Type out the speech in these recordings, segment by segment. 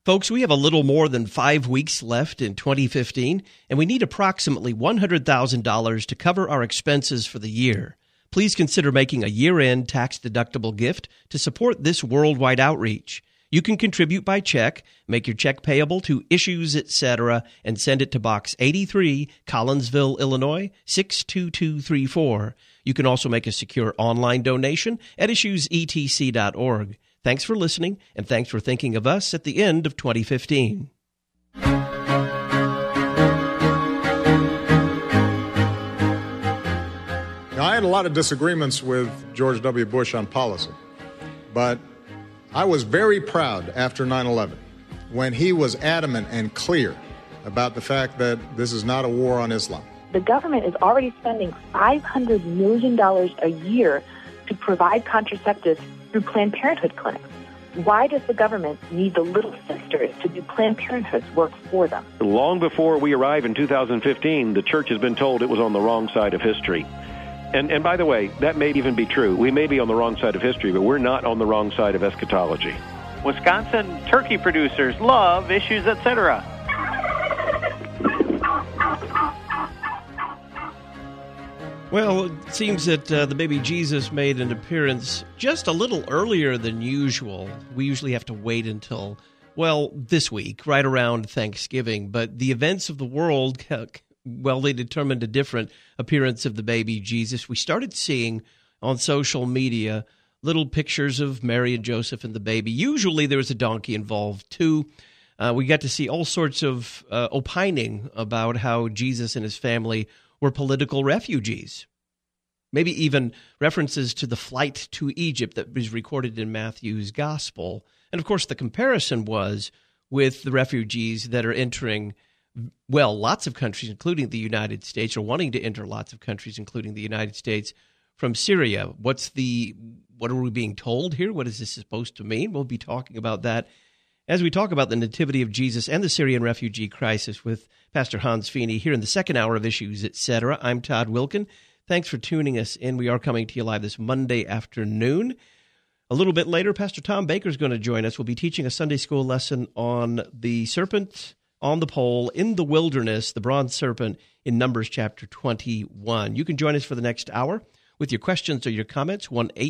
Folks, we have a little more than 5 weeks left in 2015, and we need approximately $100,000 to cover our expenses for the year. Please consider making a year-end tax-deductible gift to support this worldwide outreach. You can contribute by check, make your check payable to Issues Etc., and send it to Box 83, Collinsville, Illinois, 62234. You can also make a secure online donation at issuesetc.org. Thanks for listening, and thanks for thinking of us at the end of 2015. Now, I had a lot of disagreements with George W. Bush on policy, but I was very proud after 9/11 when he was adamant and clear about the fact that this is not a war on Islam. The government is already spending $500 million a year to provide contraceptives through Planned Parenthood clinics. Why does the government need the Little Sisters to do Planned Parenthood's work for them? Long before we arrive in 2015, the church has been told it was on the wrong side of history. And by the way, that may even be true. We may be on the wrong side of history, but we're not on the wrong side of eschatology. Wisconsin turkey producers love Issues Etc. Well, it seems that the baby Jesus made an appearance just a little earlier than usual. We usually have to wait until, well, this week, right around Thanksgiving. But the events of the world, well, they determined a different appearance of the baby Jesus. We started seeing on social media little pictures of Mary and Joseph and the baby. Usually there was a donkey involved, too. We got to see all sorts of opining about how Jesus and his family were political refugees. Maybe even references to the flight to Egypt that was recorded in Matthew's gospel. And of course, the comparison was with the refugees that are entering, well, lots of countries, including the United States, or wanting to enter lots of countries, including the United States, from Syria. What are we being told here? What is this supposed to mean? We'll be talking about that as we talk about the nativity of Jesus and the Syrian refugee crisis with Pastor Hans Feeney here in the second hour of Issues Etc. I'm Todd Wilkin. Thanks for tuning us in. We are coming to you live this Monday afternoon. A little bit later, Pastor Tom Baker is going to join us. We'll be teaching a Sunday school lesson on the serpent on the pole in the wilderness, the bronze serpent in Numbers chapter 21. You can join us for the next hour with your questions or your comments,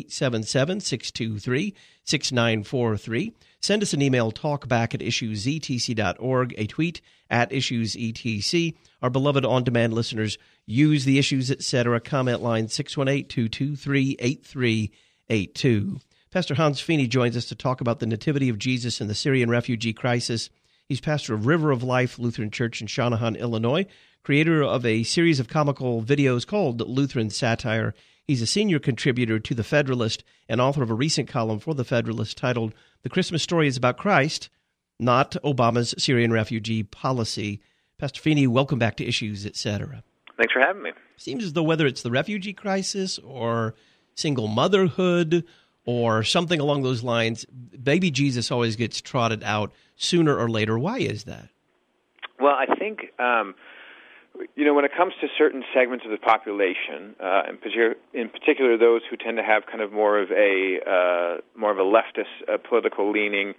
1-877-623-6943. Send us an email, talkback@issuesetc.org, a tweet @issuesetc. Our beloved on-demand listeners use the Issues Etc. comment line 618-223-8382. Pastor Hans Feeney joins us to talk about the nativity of Jesus and the Syrian refugee crisis. He's pastor of River of Life Lutheran Church in Shanahan, Illinois, creator of a series of comical videos called Lutheran Satire. He's a senior contributor to The Federalist and author of a recent column for The Federalist titled The Christmas Story is About Christ, Not Obama's Syrian Refugee Policy. Pastor Feeney, welcome back to Issues Etc. Thanks for having me. Seems as though whether it's the refugee crisis or single motherhood or something along those lines, baby Jesus always gets trotted out sooner or later. Why is that? Well, I think when it comes to certain segments of the population, in particular those who tend to have kind of more of a leftist political leaning,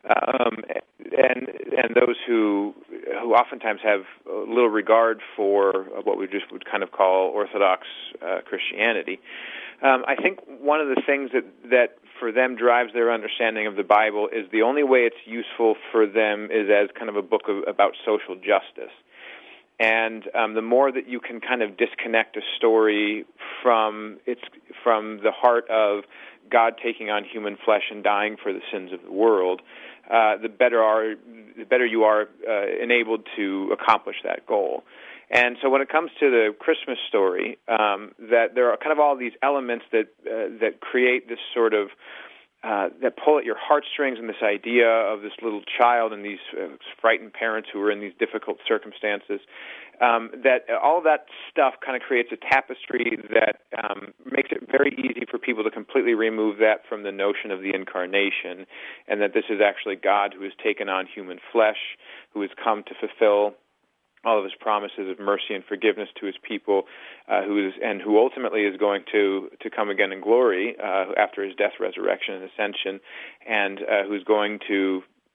and those who oftentimes have little regard for what we just would kind of call Orthodox Christianity. I think one of the things that for them drives their understanding of the Bible is the only way it's useful for them is as kind of a book about social justice. And the more that you can kind of disconnect a story from the heart of God taking on human flesh and dying for the sins of the world, the better you are enabled to accomplish that goal. And so when it comes to the Christmas story, that there are kind of all these elements that create this sort of that pull at your heartstrings, and this idea of this little child and these frightened parents who are in these difficult circumstances, that all of that stuff kind of creates a tapestry that makes it very easy for people to completely remove that from the notion of the incarnation, and that this is actually God who has taken on human flesh, who has come to fulfill all of his promises of mercy and forgiveness to his people, who ultimately is going to come again in glory after his death, resurrection, and ascension, and who's going to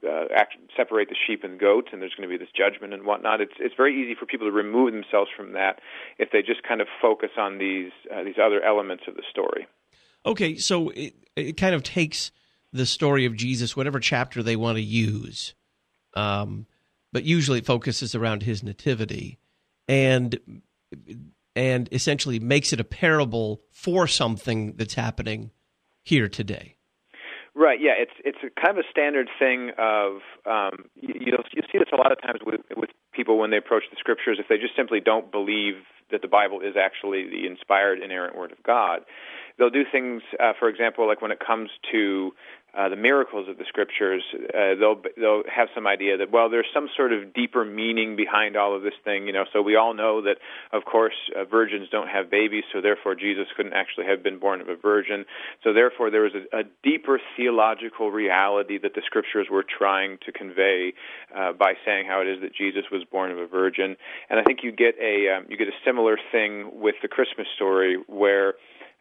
separate the sheep and goats, and there's going to be this judgment and whatnot. It's very easy for people to remove themselves from that if they just kind of focus on these other elements of the story. Okay, so it kind of takes the story of Jesus, whatever chapter they want to use, but usually it focuses around his nativity, and essentially makes it a parable for something that's happening here today. Right. Yeah. It's a kind of a standard thing of you'll see this a lot of times with people when they approach the Scriptures. If they just simply don't believe that the Bible is actually the inspired, inerrant Word of God, they'll do things. For example, like when it comes to the miracles of the Scriptures, they'll have some idea that, well, there's some sort of deeper meaning behind all of this thing, So we all know that, of course, virgins don't have babies, so therefore Jesus couldn't actually have been born of a virgin. So therefore there was a deeper theological reality that the Scriptures were trying to convey by saying how it is that Jesus was born of a virgin. And I think you get a similar thing with the Christmas story, where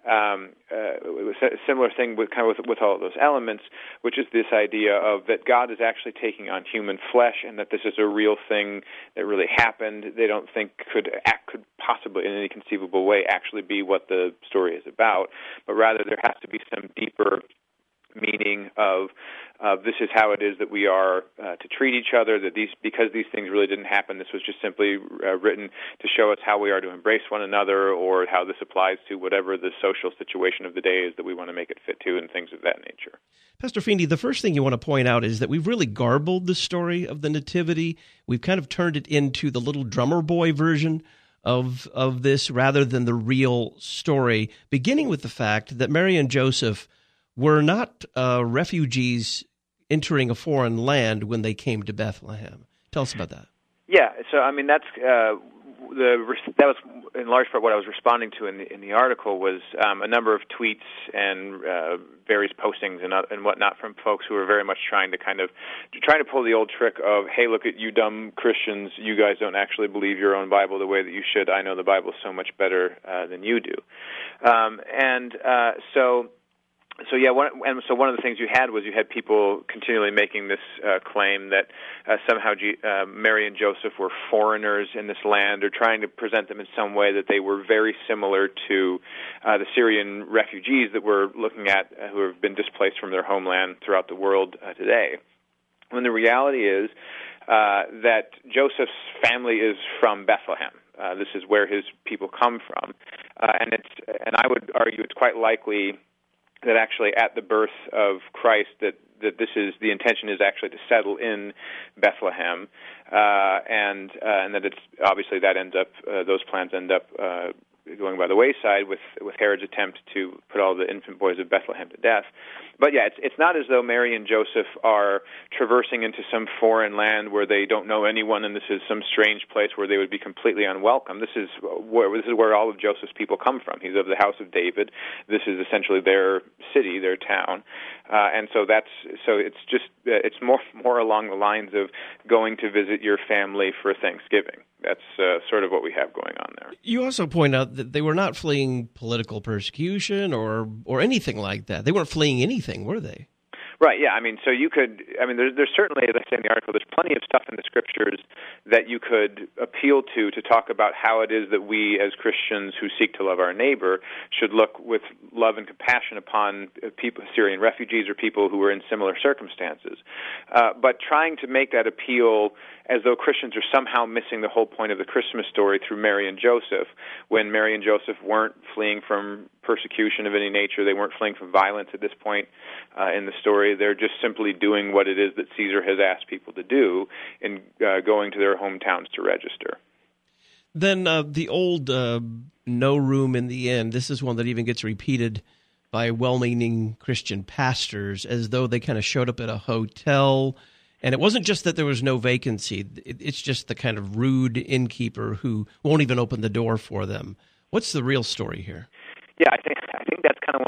a similar thing with all of those elements, which is this idea of that God is actually taking on human flesh, and that this is a real thing that really happened. They don't think could possibly in any conceivable way actually be what the story is about, but rather there has to be some deeper meaning of this is how it is that we are to treat each other, that because these things really didn't happen, this was just simply written to show us how we are to embrace one another, or how this applies to whatever the social situation of the day is that we want to make it fit to, and things of that nature. Pastor Feeney, the first thing you want to point out is that we've really garbled the story of the Nativity. We've kind of turned it into the little drummer boy version of this rather than the real story, beginning with the fact that Mary and Joseph were not refugees entering a foreign land when they came to Bethlehem. Tell us about that. Yeah, so I mean that was in large part what I was responding to in the article was a number of tweets and various postings and whatnot from folks who were very much trying to pull the old trick of, hey, look at you dumb Christians, you guys don't actually believe your own Bible the way that you should. I know the Bible so much better than you do, So one of the things you had people continually making this claim that somehow Mary and Joseph were foreigners in this land, or trying to present them in some way that they were very similar to the Syrian refugees that we're looking at, who have been displaced from their homeland throughout the world today. When the reality is that Joseph's family is from Bethlehem. This is where his people come from, and I would argue it's quite likely that actually at the birth of Christ that this is the intention is actually to settle in Bethlehem, and that it's obviously that ends up those plans end up going by the wayside with Herod's attempt to put all the infant boys of Bethlehem to death. But yeah, it's not as though Mary and Joseph are traversing into some foreign land where they don't know anyone, and this is some strange place where they would be completely unwelcome. This is where all of Joseph's people come from. He's of the house of David. This is essentially their city, their town, and so it's more along the lines of going to visit your family for Thanksgiving. That's sort of what we have going on there. You also point out that they were not fleeing political persecution or anything like that. They weren't fleeing anything, were they? Right, yeah. There's certainly, as I say in the article, there's plenty of stuff in the Scriptures that you could appeal to talk about how it is that we as Christians who seek to love our neighbor should look with love and compassion upon people, Syrian refugees or people who are in similar circumstances. But trying to make that appeal as though Christians are somehow missing the whole point of the Christmas story through Mary and Joseph, when Mary and Joseph weren't fleeing from persecution of any nature, they weren't fleeing from violence at this point in the story. They're just simply doing what it is that Caesar has asked people to do in going to their hometowns to register. Then the old no room in the inn, this is one that even gets repeated by well-meaning Christian pastors, as though they kind of showed up at a hotel. And it wasn't just that there was no vacancy. It's just the kind of rude innkeeper who won't even open the door for them. What's the real story here? Yeah, I think that's kind of one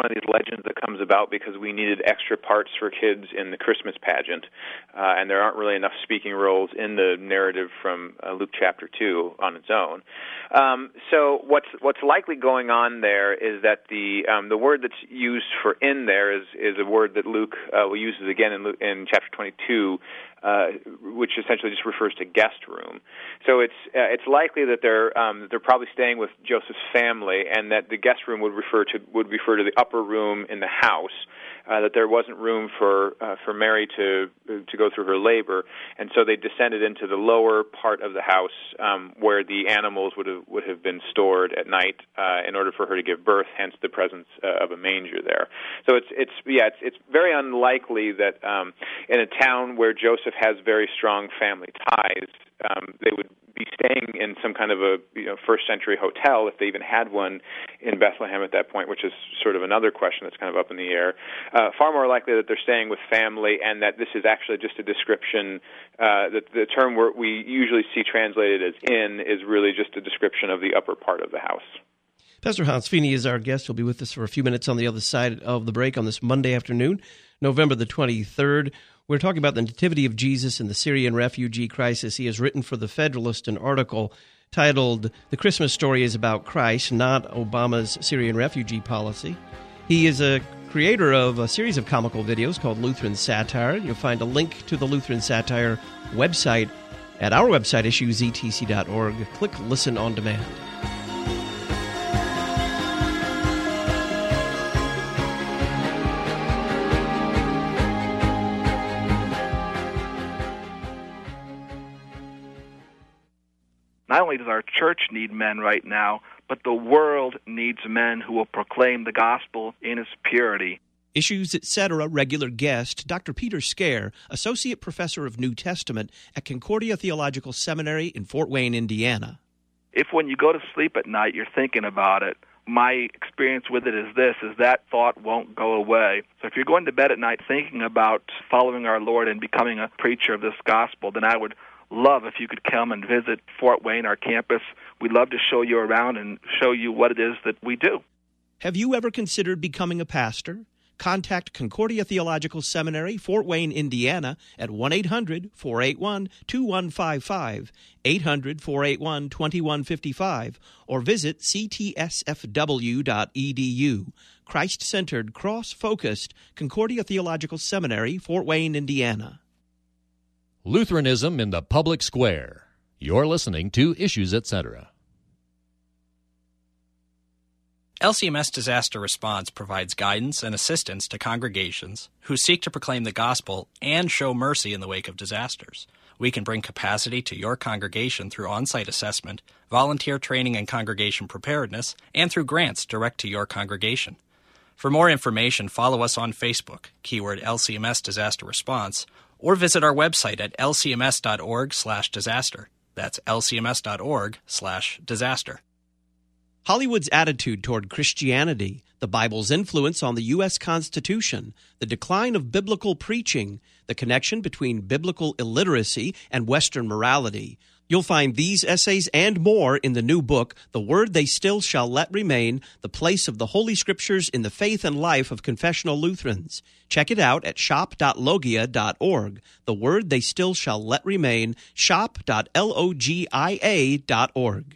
one of these legends that comes about because we needed extra parts for kids in the Christmas pageant, and there aren't really enough speaking roles in the narrative from Luke chapter 2 on its own. So what's likely going on there is that the word that's used for "in" there is a word that Luke uses again in chapter 22, which essentially just refers to guest room. So it's likely that they're probably staying with Joseph's family, and that the guest room would refer to the upper room in the house. That there wasn't room for Mary to go through her labor, and so they descended into the lower part of the house where the animals would have been stored at night in order for her to give birth. Hence the presence of a manger there. So it's very unlikely that in a town where Joseph has very strong family ties, they would be staying in some kind of a first century hotel, if they even had one in Bethlehem at that point, which is sort of another question that's kind of up in the air. Far more likely that they're staying with family, and that this is actually just a description. That the term we usually see translated as "in" is really just a description of the upper part of the house. Pastor Hans Feeney is our guest. He'll be with us for a few minutes on the other side of the break on this Monday afternoon, November the 23rd. We're talking about the nativity of Jesus and the Syrian refugee crisis. He has written for The Federalist an article titled "The Christmas Story is About Christ, Not Obama's Syrian Refugee Policy." He is a creator of a series of comical videos called Lutheran Satire. You'll find a link to the Lutheran Satire website at our website, issuesetc.org. Click Listen on Demand. Not only does our church need men right now, but the world needs men who will proclaim the gospel in its purity. Issues, Etc. regular guest, Dr. Peter Scare, Associate Professor of New Testament at Concordia Theological Seminary in Fort Wayne, Indiana. If when you go to sleep at night you're thinking about it, my experience with it is that thought won't go away. So if you're going to bed at night thinking about following our Lord and becoming a preacher of this gospel, then I would love if you could come and visit Fort Wayne, our campus. We'd love to show you around and show you what it is that we do. Have you ever considered becoming a pastor? Contact Concordia Theological Seminary, Fort Wayne, Indiana, at 1-800-481-2155, 800-481-2155, or visit ctsfw.edu. Christ-centered, cross-focused Concordia Theological Seminary, Fort Wayne, Indiana. Lutheranism in the Public Square. You're listening to Issues, Etc. LCMS Disaster Response provides guidance and assistance to congregations who seek to proclaim the gospel and show mercy in the wake of disasters. We can bring capacity to your congregation through on-site assessment, volunteer training and congregation preparedness, and through grants direct to your congregation. For more information, follow us on Facebook, keyword LCMS Disaster Response, or visit our website at lcms.org/disaster. That's lcms.org/disaster. Hollywood's attitude toward Christianity, the Bible's influence on the U.S. Constitution, the decline of biblical preaching, the connection between biblical illiteracy and Western morality. You'll find these essays and more in the new book, The Word They Still Shall Let Remain, The Place of the Holy Scriptures in the Faith and Life of Confessional Lutherans. Check it out at shop.logia.org. The Word They Still Shall Let Remain, shop.logia.org.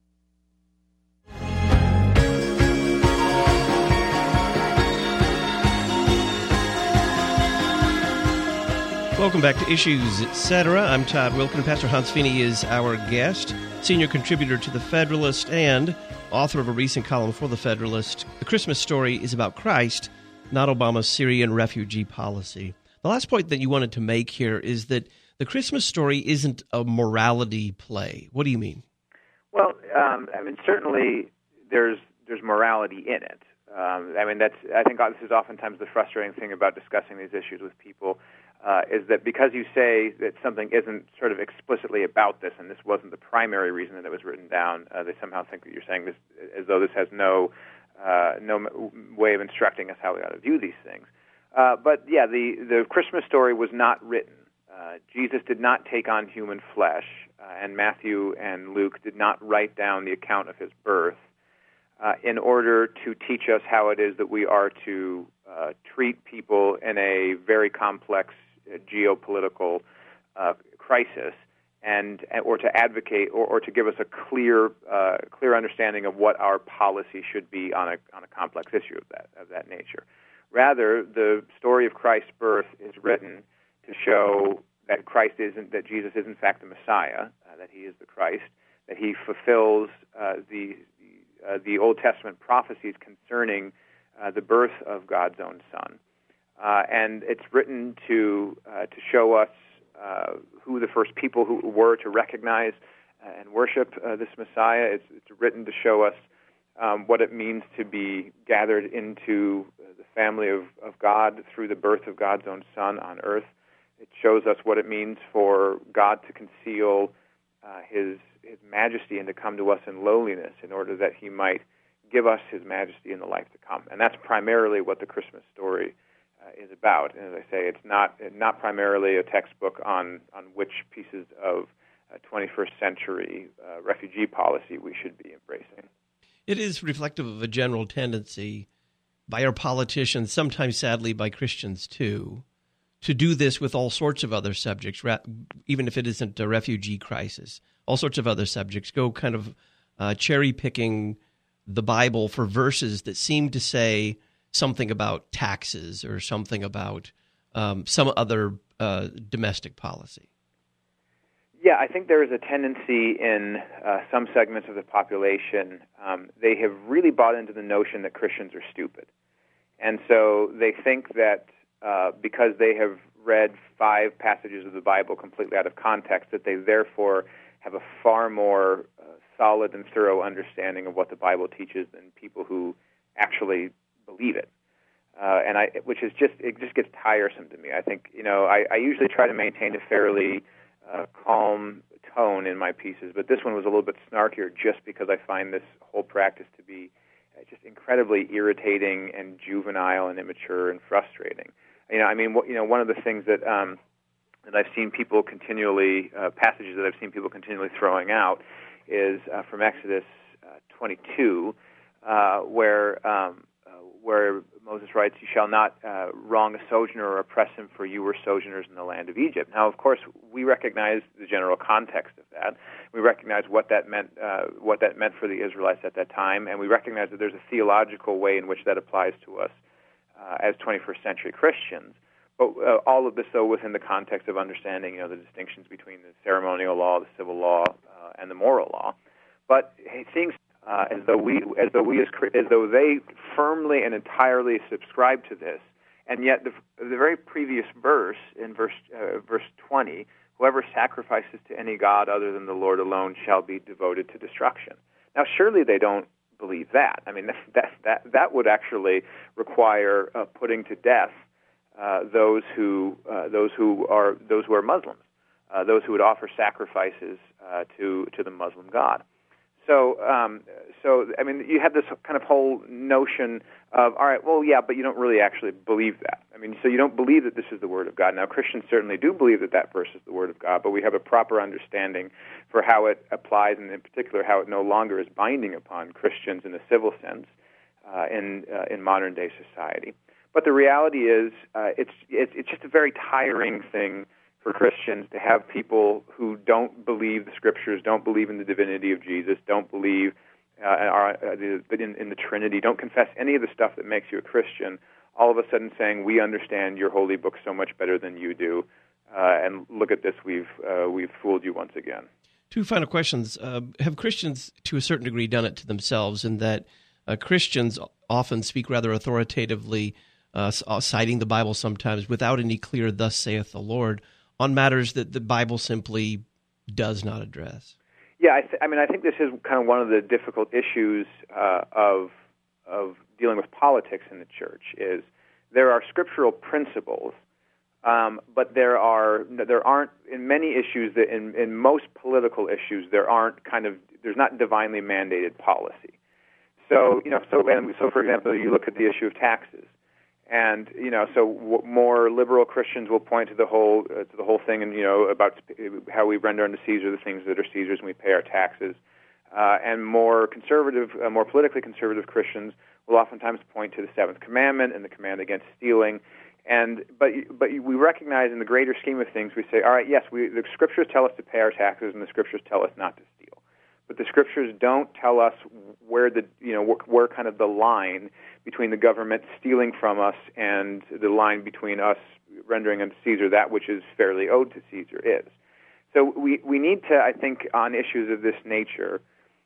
Welcome back to Issues, Etc. I'm Todd Wilkin. Pastor Hans Feeney is our guest, senior contributor to The Federalist and author of a recent column for The Federalist. The Christmas Story is about Christ, not Obama's Syrian refugee policy. The last point that you wanted to make here is that the Christmas Story isn't a morality play. What do you mean? Well, certainly there's morality in it. I think this is oftentimes the frustrating thing about discussing these issues with people. Is that because you say that something isn't sort of explicitly about this, and this wasn't the primary reason that it was written down, they somehow think that you're saying this as though this has no way of instructing us how we ought to view these things. The Christmas Story was not written. Jesus did not take on human flesh, and Matthew and Luke did not write down the account of his birth. in order to teach us how it is that we are to treat people in a very complex geopolitical crisis, or to advocate, or to give us a clear understanding of what our policy should be on a complex issue of that nature. Rather, the story of Christ's birth is written to show that that Jesus is in fact the Messiah, that he is the Christ, that he fulfills the Old Testament prophecies concerning the birth of God's own Son, and it's written to show us who the first people who were to recognize and worship this Messiah. It's written to show us what it means to be gathered into the family of God through the birth of God's own Son on earth. It shows us what it means for God to conceal his majesty and to come to us in lowliness in order that he might give us his majesty in the life to come. And that's primarily what the Christmas story is about. And as I say, it's not primarily a textbook on which pieces of 21st century refugee policy we should be embracing. It is reflective of a general tendency by our politicians, sometimes sadly by Christians too, to do this with all sorts of other subjects, even if it isn't a refugee crisis, all sorts of other subjects, go kind of cherry-picking the Bible for verses that seem to say something about taxes or something about some other domestic policy. Yeah, I think there is a tendency in some segments of the population. They have really bought into the notion that Christians are stupid. And so they think that because they have read 5 passages of the Bible completely out of context, that they therefore have a far more solid and thorough understanding of what the Bible teaches than people who actually believe it. Which is it just gets tiresome to me. I think, I usually try to maintain a fairly calm tone in my pieces, but this one was a little bit snarkier just because I find this whole practice to be just incredibly irritating and juvenile and immature and frustrating. One of the things that I've seen people continually, passages that I've seen people continually throwing out is from Exodus 22, where Moses writes, "You shall not wrong a sojourner or oppress him, for you were sojourners in the land of Egypt." Now, of course, we recognize the general context of that. We recognize what that meant for the Israelites at that time, and we recognize that there's a theological way in which that applies to us as 21st century Christians. But all of this, though, within the context of understanding, the distinctions between the ceremonial law, the civil law, and the moral law. But things as though they firmly and entirely subscribe to this, and yet the very previous verse, in verse 20, whoever sacrifices to any god other than the Lord alone shall be devoted to destruction. Now, surely they don't believe that. I mean, that would actually require putting to death those who are Muslims, those who would offer sacrifices to the Muslim God. So I mean, you have this kind of whole notion of, all right, well, yeah, but you don't really actually believe that. I mean, so you don't believe that this is the Word of God. Now, Christians certainly do believe that verse is the Word of God, but we have a proper understanding for how it applies, and in particular, how it no longer is binding upon Christians in a civil sense in modern day society. But the reality is, it's just a very tiring thing for Christians to have people who don't believe the Scriptures, don't believe in the divinity of Jesus, don't believe in the Trinity, don't confess any of the stuff that makes you a Christian, all of a sudden saying, we understand your holy book so much better than you do, and look at this, we've fooled you once again. 2 final questions. Have Christians, to a certain degree, done it to themselves in that Christians often speak rather authoritatively, citing the Bible sometimes without any clear "thus saith the Lord" on matters that the Bible simply does not address? Yeah, I think this is kind of one of the difficult issues of dealing with politics in the church. Is there are scriptural principles, but there aren't in many issues that in most political issues there's not divinely mandated policy. So for example, you look at the issue of taxes. And more liberal Christians will point to the whole thing, and about how we render unto Caesar the things that are Caesar's, and we pay our taxes. And more conservative, more politically conservative Christians will oftentimes point to the Seventh Commandment and the command against stealing. But we recognize in the greater scheme of things, we say, all right, yes, the Scriptures tell us to pay our taxes, and the Scriptures tell us not to steal. But the Scriptures don't tell us where where kind of the line between the government stealing from us and the line between us rendering unto Caesar that which is fairly owed to Caesar is. So we need to, I think, on issues of this nature,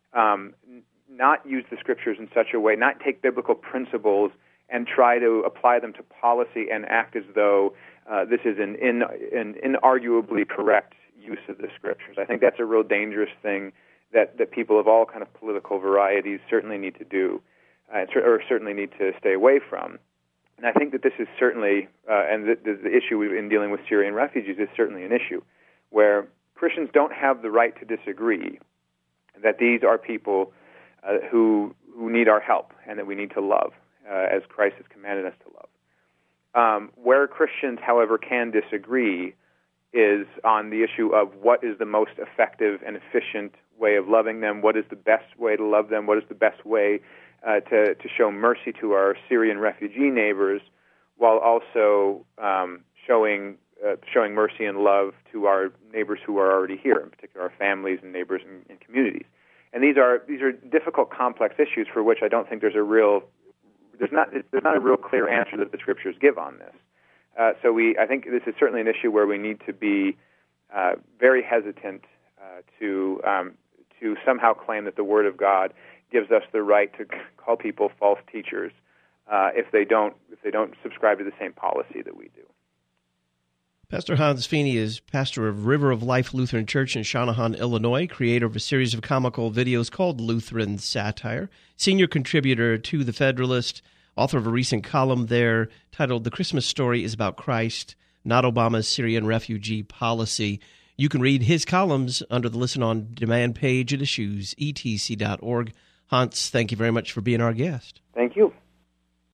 not use the Scriptures in such a way, not take biblical principles and try to apply them to policy and act as though this is an inarguably correct use of the Scriptures. I think that's a real dangerous thing that people of all kind of political varieties certainly need to do, or certainly need to stay away from. And I think that this is certainly, and the issue in dealing with Syrian refugees is certainly an issue, where Christians don't have the right to disagree that these are people who need our help and that we need to love, as Christ has commanded us to love. Where Christians, however, can disagree is on the issue of what is the most effective and efficient way of loving them, what is the best way to love them, what is the best way to show mercy to our Syrian refugee neighbors, while also showing mercy and love to our neighbors who are already here, in particular our families and neighbors and communities. And these are difficult, complex issues for which I don't think there's not a real clear answer that the Scriptures give on this. I think this is certainly an issue where we need to be very hesitant to somehow claim that the Word of God gives us the right to call people false teachers if they don't subscribe to the same policy that we do. Pastor Hans Feeney is pastor of River of Life Lutheran Church in Shanahan, Illinois, creator of a series of comical videos called Lutheran Satire, senior contributor to The Federalist, author of a recent column there titled The Christmas Story is About Christ, Not Obama's Syrian Refugee Policy. You can read his columns under the Listen on Demand page at issuesetc.org. Hans, thank you very much for being our guest. Thank you.